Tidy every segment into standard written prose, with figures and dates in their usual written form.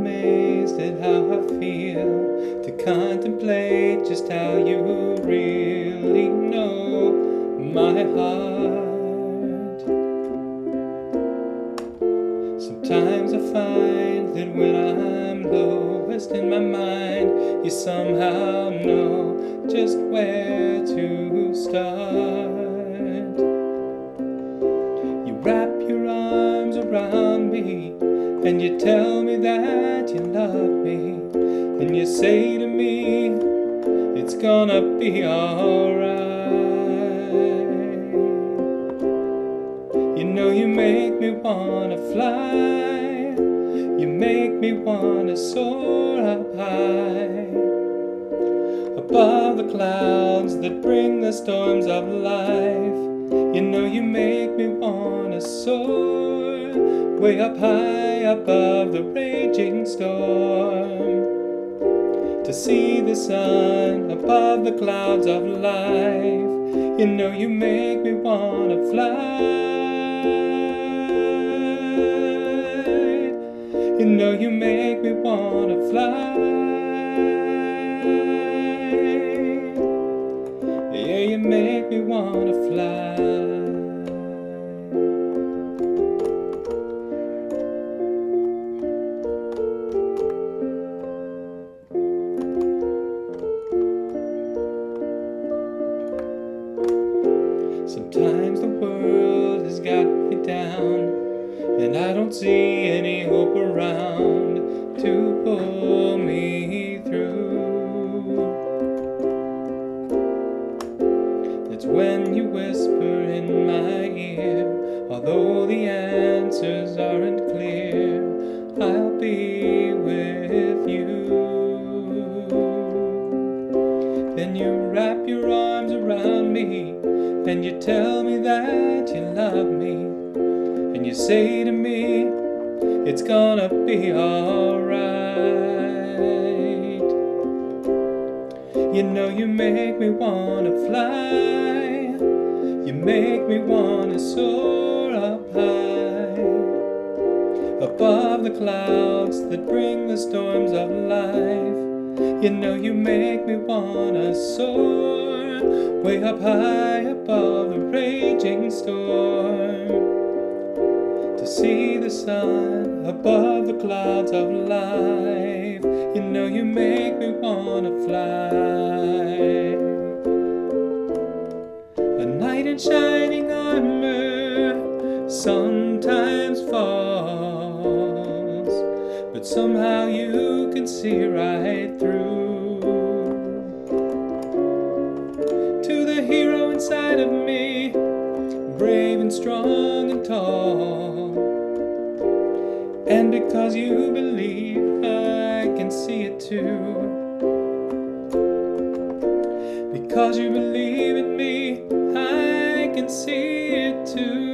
amazed at how I feel, to contemplate just how you really know my heart. Sometimes I find that when I'm lowest in my mind, you somehow know just where to start. You wrap your arms around me and you tell me that you love me, and you say to me, it's gonna be alright. You know you make me wanna fly, you make me wanna soar up high, above the clouds that bring the storms of life. You know you make me wanna soar, way up high above the raging storm, to see the sun above the clouds of life. You know you make me wanna fly. You know you make me wanna fly. Yeah, you make me wanna fly. Sometimes the world has got me down, and I don't see any hope around to pull me through. That's when you whisper in my ear, although the answers aren't clear, I'll be with you. Then you wrap your arms around me and you tell me that you love me, and you say to me, it's gonna be alright. You know you make me wanna fly, you make me wanna soar up high, above the clouds that bring the storms of life. You know you make me wanna soar, way up high above the raging storm, to see the sun above the clouds of life. You know you make me wanna fly. A knight in shining armor sometimes falls, but somehow you can see right through. To the hero inside of me, brave and strong and tall, and because you believe, I can see it too. Because you believe in me, I can see it too.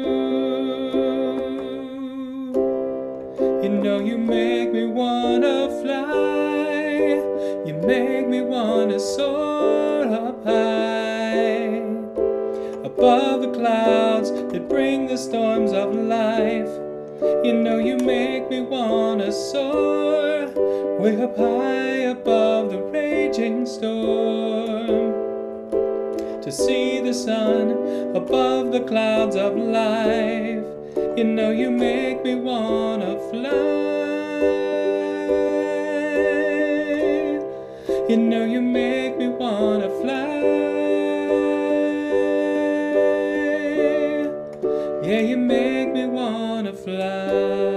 You know you make me wanna fly, you make me wanna soar up high, above the clouds that bring the storms of life. You know you make me wanna soar, way up high above the raging storm, to see the sun above the clouds of life. You know you make me wanna fly. You know you make me wanna fly. Yeah, you make me wanna fly.